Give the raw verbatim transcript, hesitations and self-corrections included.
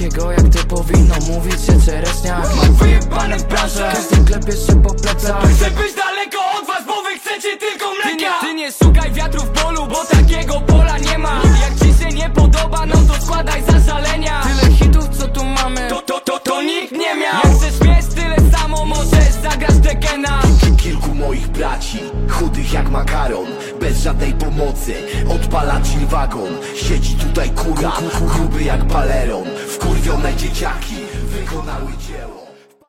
takiego jak ty powinno mówić się Czereśniak. Mam wyjebane w branżę, każdy klepie się po plecach. chcę być daleko od was, bo wy chcecie tylko mleka. Ty nie, ty nie szukaj wiatru w polu, bo takiego pola nie ma. Jak ci się nie podoba, no to składaj zażalenia. Tyle hitów co tu mamy, To, to, to, to nikt nie miał. Jak chcesz mieć tyle samo, możesz zagrać Tekena. Kilku moich braci, chudych jak makaron, bez żadnej pomocy, odpala chill wagon. Siedzi tutaj kura, gruby jak baleron. Wkurwione dzieciaki wykonały dzieło.